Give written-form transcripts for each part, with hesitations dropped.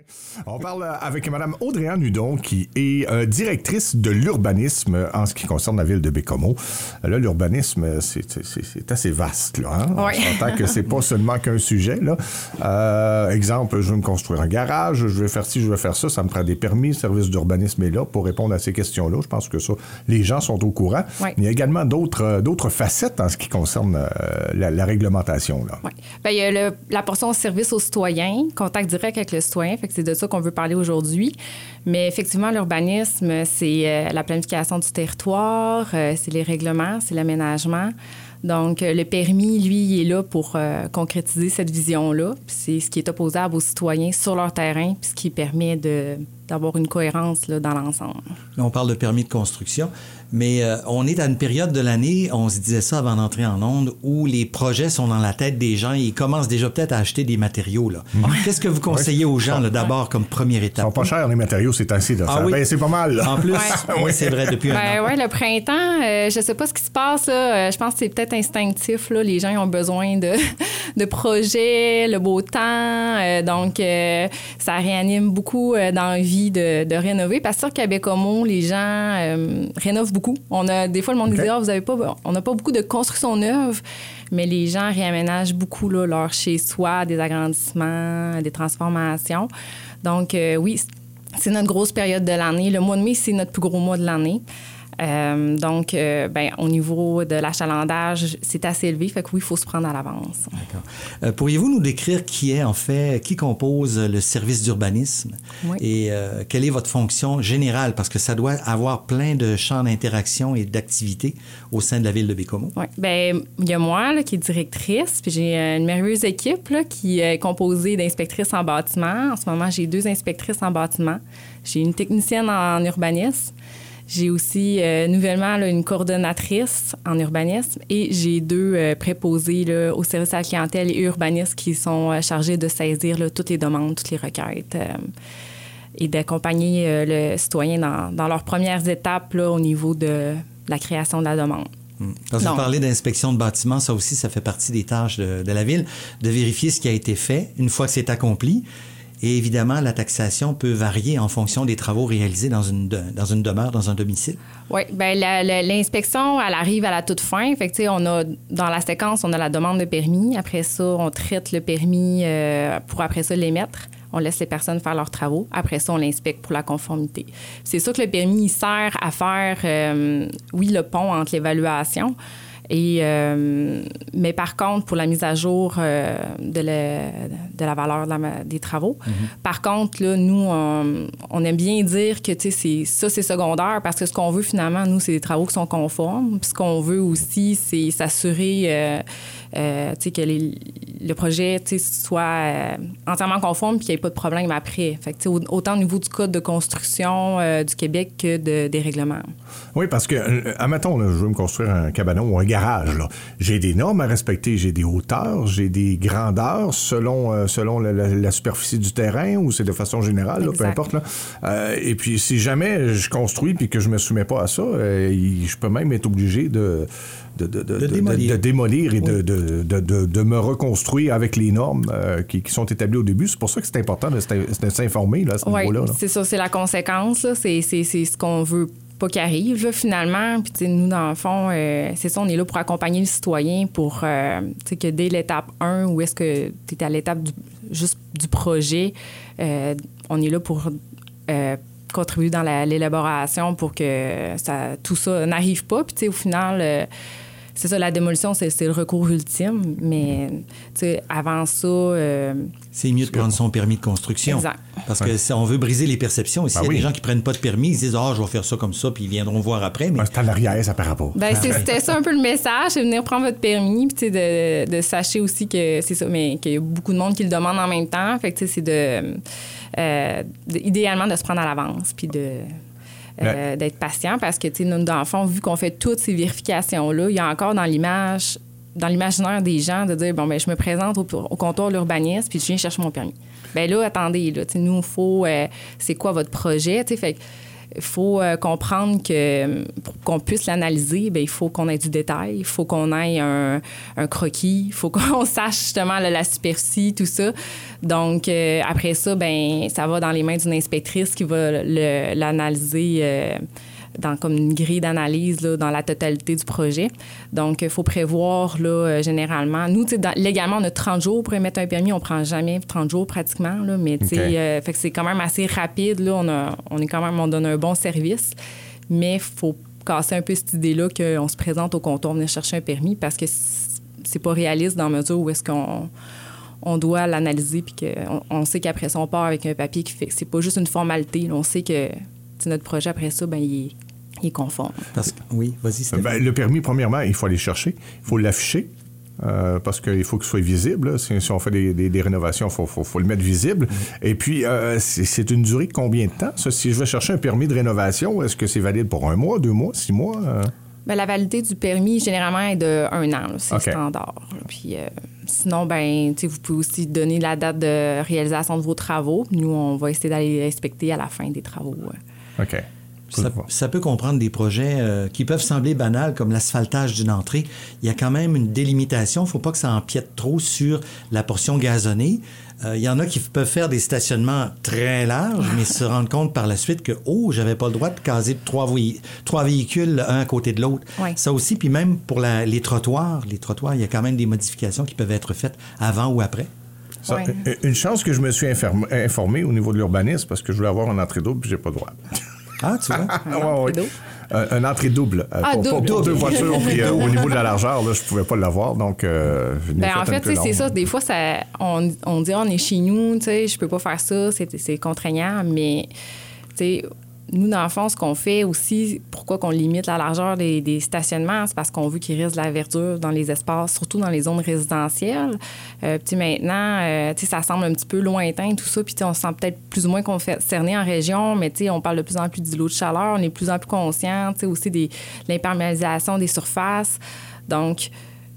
On parle avec Mme Audrey-Anne Hudon, qui est directrice de l'urbanisme en ce qui concerne la ville de Baie-Comeau. Là, l'urbanisme, c'est assez vaste, là. Hein? Oui. On s'entend que c'est pas seulement qu'un sujet, là. Exemple, je veux me construire un garage, je vais faire ci, je vais faire ça, ça me prend des permis, le service d'urbanisme est là pour répondre à ces questions-là. Je pense que ça, les gens sont au courant. Oui. Il y a également d'autres facettes en ce qui concerne la réglementation, là. Oui. Bien, il y a la portion service aux citoyens, contact direct avec le citoyen, fait que c'est de ça qu'on veut parler aujourd'hui. Mais effectivement, l'urbanisme, c'est la planification du territoire, c'est les règlements, c'est l'aménagement. Donc, le permis, lui, il est là pour concrétiser cette vision-là. Puis c'est ce qui est opposable aux citoyens sur leur terrain, puis ce qui permet d'avoir une cohérence là, dans l'ensemble. Là, on parle de permis de construction, mais on est à une période de l'année, on se disait ça avant d'entrer en onde, où les projets sont dans la tête des gens et ils commencent déjà peut-être à acheter des matériaux. Là. Qu'est-ce que vous conseillez aux gens, là, d'abord, comme première Ils étape? sont pas chers, les matériaux, c'est ainsi. Là. Oui. C'est pas mal. Là. En plus, oui, c'est vrai, depuis un an. Oui, le printemps, je sais pas ce qui se passe. Là, je pense que c'est peut-être instinctif. Là. Les gens ont besoin de projets, le beau temps. Donc, ça réanime beaucoup dans l'envie de rénover. Parce que qu'à Baie-Comeau, les gens rénovent beaucoup. Des fois, le monde dit on n'a pas beaucoup de construction neuve, mais les gens réaménagent beaucoup là, leur chez-soi, des agrandissements, des transformations. Donc, oui, c'est notre grosse période de l'année. Le mois de mai, c'est notre plus gros mois de l'année. Donc, au niveau de l'achalandage, c'est assez élevé. Fait que oui, il faut se prendre à l'avance. D'accord. Pourriez-vous nous décrire qui compose le service d'urbanisme? Oui. Et quelle est votre fonction générale? Parce que ça doit avoir plein de champs d'interaction et d'activité au sein de la ville de Baie-Comeau. Oui. Bien, il y a moi là, qui est directrice, puis j'ai une merveilleuse équipe là, qui est composée d'inspectrices en bâtiment. En ce moment, j'ai 2 inspectrices en bâtiment. J'ai une technicienne en urbanisme. J'ai aussi nouvellement là, une coordonnatrice en urbanisme et j'ai 2 préposés là, au service à la clientèle et urbanistes qui sont chargés de saisir là, toutes les demandes, toutes les requêtes et d'accompagner le citoyen dans leurs premières étapes là, au niveau de la création de la demande. Quand vous parlez d'inspection de bâtiments, ça aussi, ça fait partie des tâches de la ville, de vérifier ce qui a été fait une fois que c'est accompli. Et évidemment, la taxation peut varier en fonction des travaux réalisés dans une demeure, dans un domicile. Oui, bien, l'inspection, elle arrive à la toute fin. Fait que, on a, dans la séquence, on a la demande de permis. Après ça, on traite le permis pour après ça l'émettre. On laisse les personnes faire leurs travaux. Après ça, on l'inspecte pour la conformité. C'est sûr que le permis, il sert à faire, le pont entre l'évaluation. Mais par contre, pour la mise à jour de la valeur des travaux, par contre, là, nous, on aime bien dire que c'est secondaire parce que ce qu'on veut finalement, nous, c'est des travaux qui sont conformes. Puis ce qu'on veut aussi, c'est s'assurer que le projet soit entièrement conforme et qu'il n'y ait pas de problème après. Fait que, autant au niveau du code de construction du Québec que des règlements. Oui, parce que, admettons, là, je veux me construire un cabanon ou un garage. Là. J'ai des normes à respecter, j'ai des hauteurs, j'ai des grandeurs selon la superficie du terrain ou c'est de façon générale, là, peu importe. Là. Et puis, si jamais je construis puis que je ne me soumets pas à ça, je peux même être obligé de démolir et de me reconstruire avec les normes qui sont établies au début. C'est pour ça que c'est important de s'informer là, à ce niveau-là. Là. C'est ça, c'est la conséquence. Là. C'est ce qu'on veut pas qu'il arrive, là, finalement. Puis, nous, dans le fond, c'est ça, on est là pour accompagner le citoyen pour que dès l'étape 1, où est-ce que tu es à l'étape juste du projet, on est là pour contribuer dans l'élaboration pour que tout ça n'arrive pas. Puis, au final... c'est ça, la démolition, c'est le recours ultime, mais avant ça... c'est mieux de prendre son permis de construction. Exact. Parce que si on veut briser les perceptions, s'il y a des gens qui prennent pas de permis, ils se disent « je vais faire ça comme ça », puis ils viendront voir après. Mais... c'est en arrière, ça par rapport. C'était ça un peu le message, c'est venir prendre votre permis, puis de sachez aussi que c'est ça, mais qu'il y a beaucoup de monde qui le demande en même temps. Fait que c'est idéalement de se prendre à l'avance, puis d'être patient parce que, nous, dans le fond, vu qu'on fait toutes ces vérifications-là, il y a encore dans l'imaginaire des gens de dire, je me présente au comptoir de l'urbanisme puis je viens chercher mon permis. Bien là, attendez, là, nous, il faut... c'est quoi votre projet? Fait il faut comprendre que pour qu'on puisse l'analyser, bien, il faut qu'on ait du détail, il faut qu'on ait un croquis, il faut qu'on sache justement là, la superficie, tout ça. Donc, après ça, bien, ça va dans les mains d'une inspectrice qui va l'analyser dans comme une grille d'analyse là, dans la totalité du projet. Donc, il faut prévoir là, généralement. Nous, légalement, on a 30 jours pour émettre un permis. On ne prend jamais 30 jours pratiquement. Là, mais fait que c'est quand même assez rapide. Là, on donne un bon service. Mais il faut casser un peu cette idée-là qu'on se présente au comptoir venir chercher un permis parce que c'est pas réaliste dans la mesure où est-ce qu'on doit l'analyser puis qu'on sait qu'après ça, on part avec un papier qui fait que c'est pas juste une formalité. Là, on sait que notre projet, après ça, bien, il est conforme. Oui, vas-y, Stéphane. Le permis, premièrement, il faut aller chercher. Il faut l'afficher. Parce qu'il faut qu'il soit visible. Là. Si on fait des rénovations, il faut le mettre visible. Et puis, c'est une durée de combien de temps, ça? Si je veux chercher un permis de rénovation, est-ce que c'est valide pour 1 mois, 2 mois, 6 mois? Bien, la validité du permis, généralement, est de 1 an. Là, c'est standard. Là. Puis, sinon, ben, vous pouvez aussi donner la date de réalisation de vos travaux. Nous, on va essayer d'aller inspecter à la fin des travaux. OK. Ça peut comprendre des projets qui peuvent sembler banals, comme l'asphaltage d'une entrée. Il y a quand même une délimitation. Il ne faut pas que ça empiète trop sur la portion gazonnée. Il y en a qui peuvent faire des stationnements très larges, mais se rendre compte par la suite que, j'avais pas le droit de caser 3 véhicules un à côté de l'autre. Oui. Ça aussi, puis même pour les trottoirs, il y a quand même des modifications qui peuvent être faites avant ou après. Ça, une chance que je me suis informé au niveau de l'urbanisme parce que je voulais avoir une entrée double puis j'ai pas le droit. Ah, tu vois? Oui. Une entrée double. Pour 2 voitures. Puis au niveau de la largeur, là, je ne pouvais pas l'avoir. Donc, en fait, c'est ça. Des fois, on dit on est chez nous, je peux pas faire ça, c'est contraignant. Mais nous, dans le fond, ce qu'on fait aussi, pourquoi qu'on limite la largeur des stationnements, c'est parce qu'on veut qu'il reste de la verdure dans les espaces, surtout dans les zones résidentielles. Maintenant, ça semble un petit peu lointain, tout ça, puis on se sent peut-être plus ou moins concerné en région, mais on parle de plus en plus d'îlots de chaleur, on est de plus en plus conscient aussi de l'imperméabilisation des surfaces. Donc,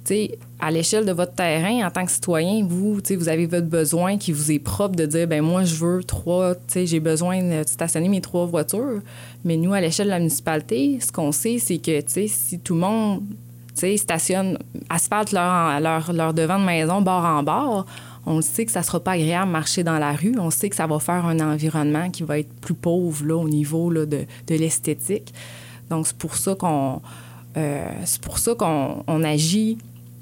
à l'échelle de votre terrain, en tant que citoyen, vous avez votre besoin qui vous est propre de dire, ben moi, je veux 3, j'ai besoin de stationner mes 3 voitures. Mais nous, à l'échelle de la municipalité, ce qu'on sait, c'est que, si tout le monde, stationne, asphalte leur devant de maison, bord en bord, on le sait que ça sera pas agréable de marcher dans la rue. On sait que ça va faire un environnement qui va être plus pauvre, là, au niveau là, de l'esthétique. Donc, c'est pour ça qu'on agit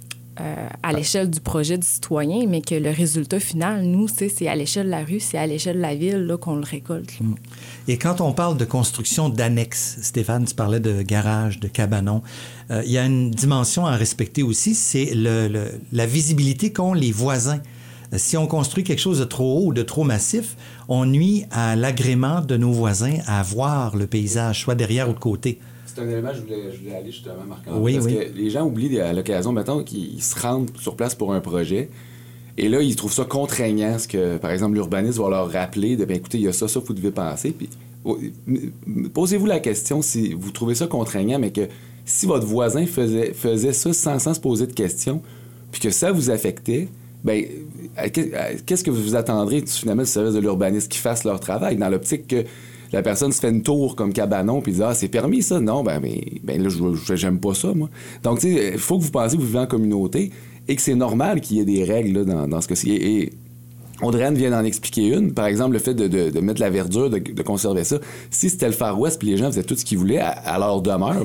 à l'échelle du projet du citoyen, mais que le résultat final, nous, c'est à l'échelle de la rue, c'est à l'échelle de la ville là, qu'on le récolte. Et quand on parle de construction d'annexes, Stéphane, tu parlais de garages, de cabanons, il y a une dimension à respecter aussi, c'est la visibilité qu'ont les voisins. Si on construit quelque chose de trop haut ou de trop massif, on nuit à l'agrément de nos voisins à voir le paysage, soit derrière ou de côté. C'est un élément que je voulais aller justement, Marc-André, parce que les gens oublient à l'occasion, mettons, qu'ils se rendent sur place pour un projet, et là, ils trouvent ça contraignant, ce que, par exemple, l'urbaniste va leur rappeler de, bien, écoutez, il y a ça, vous devez penser. Puis, posez-vous la question si vous trouvez ça contraignant, mais que si votre voisin faisait ça sans se poser de questions, puis que ça vous affectait, bien, qu'est-ce que vous attendrez, finalement, du service de l'urbaniste qui fasse leur travail, dans l'optique que la personne se fait une tour comme cabanon puis dit « Ah, c'est permis, ça? » Non, ben là, j'aime pas ça, moi. Donc, tu sais, il faut que vous pensiez que vous vivez en communauté et que c'est normal qu'il y ait des règles là, dans ce cas-ci. Et Audrey-Anne vient d'en expliquer une. Par exemple, le fait de mettre la verdure, de conserver ça. Si c'était le Far West puis les gens faisaient tout ce qu'ils voulaient à leur demeure,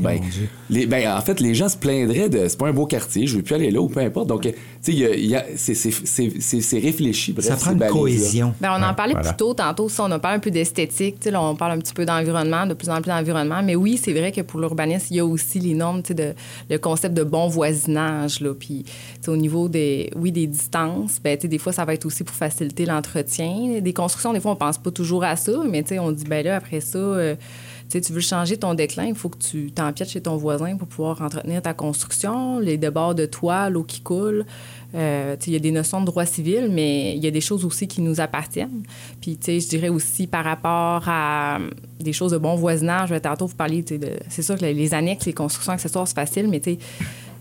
en fait, les gens se plaindraient de « C'est pas un beau quartier, je veux plus aller là » ou peu importe. Donc, tu sais, c'est réfléchi. Bref, ça prend une cohésion. Bien, on en parlait plus tôt, tantôt, ça, on a parlé un peu d'esthétique. Là, on parle un petit peu d'environnement, de plus en plus d'environnement. Mais oui, c'est vrai que pour l'urbanisme, il y a aussi les normes, le concept de bon voisinage. Là, puis, au niveau des distances, des fois, ça va être aussi pour faciliter l'entretien. Des constructions, des fois, on pense pas toujours à ça, mais on dit, ben là, après ça, tu veux changer ton déclin, il faut que tu t'empiètes chez ton voisin pour pouvoir entretenir ta construction, les débords de toit, l'eau qui coule. Il y a des notions de droit civil, mais il y a des choses aussi qui nous appartiennent. Puis, je dirais aussi par rapport à des choses de bon voisinage, tantôt, vous parliez, c'est sûr que les annexes, les constructions accessoires, c'est facile, mais je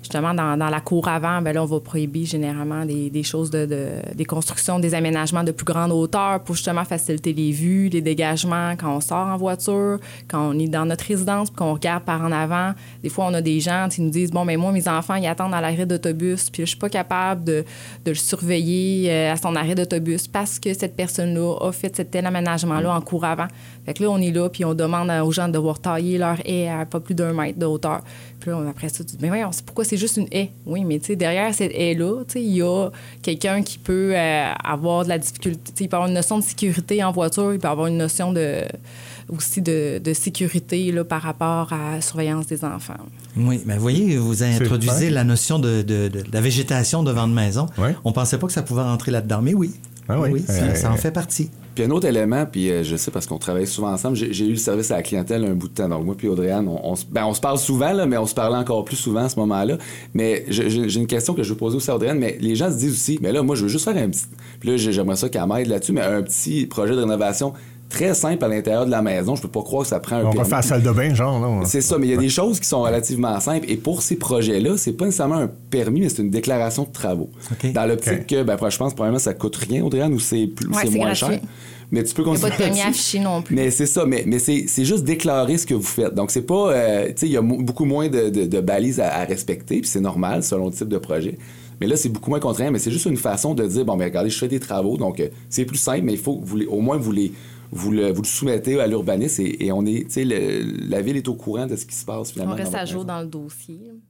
justement, dans la cour avant, bien là, on va prohiber généralement des choses des constructions, des aménagements de plus grande hauteur pour justement faciliter les vues, les dégagements quand on sort en voiture, quand on est dans notre résidence, puis qu'on regarde par en avant. Des fois, on a des gens qui nous disent, bon, mais moi, mes enfants, ils attendent à l'arrêt d'autobus, puis là, je suis pas capable de le surveiller à son arrêt d'autobus parce que cette personne-là a fait tel aménagement-là en cour avant. Fait que là, on est là, puis on demande aux gens de devoir tailler leur haie à pas plus d'1 mètre de hauteur. Puis là, après ça, tu dis, mais voyons, pourquoi c'est juste une haie? Oui, mais tu sais, derrière cette haie-là, tu sais, il y a quelqu'un qui peut avoir de la difficulté. Il peut avoir une notion de sécurité en voiture, il peut avoir une notion aussi de sécurité là, par rapport à la surveillance des enfants. Oui, mais vous voyez, vous introduisez la notion de la végétation devant une maison. Ouais. On pensait pas que ça pouvait rentrer là-dedans, mais oui. Ah oui, Ça en fait partie. Puis un autre élément, puis je sais parce qu'on travaille souvent ensemble, j'ai eu le service à la clientèle un bout de temps. Donc moi puis Audrey-Anne, on se parle souvent, là, mais on se parlait encore plus souvent à ce moment-là. Mais j'ai une question que je veux poser aussi à Audrey-Anne, mais les gens se disent aussi, mais là, moi, je veux juste faire un petit... Puis là, j'aimerais ça qu'elle m'aide là-dessus, mais un petit projet de rénovation très simple à l'intérieur de la maison. Je peux pas croire que ça prend un permis. On refait la salle de bain, genre. Là. C'est ça, mais il y a des choses qui sont relativement simples. Et pour ces projets-là, c'est pas nécessairement un permis, mais c'est une déclaration de travaux. Okay. Dans l'optique que, je pense, probablement, ça coûte rien, Audrey-Anne, ou c'est moins gratuit. cher. Mais tu peux continuer. Il n'y a pas de permis affiché non plus. Mais c'est ça, mais c'est juste déclarer ce que vous faites. Donc, c'est pas... tu sais, il y a beaucoup moins de balises à respecter, puis c'est normal selon le type de projet. Mais là, c'est beaucoup moins contraignant, mais c'est juste une façon de dire, bon, mais regardez, je fais des travaux, donc c'est plus simple, mais il faut que au moins vous le soumettez à l'urbanisme et on est, tu sais, la ville est au courant de ce qui se passe finalement. On reste à jour dans le dossier.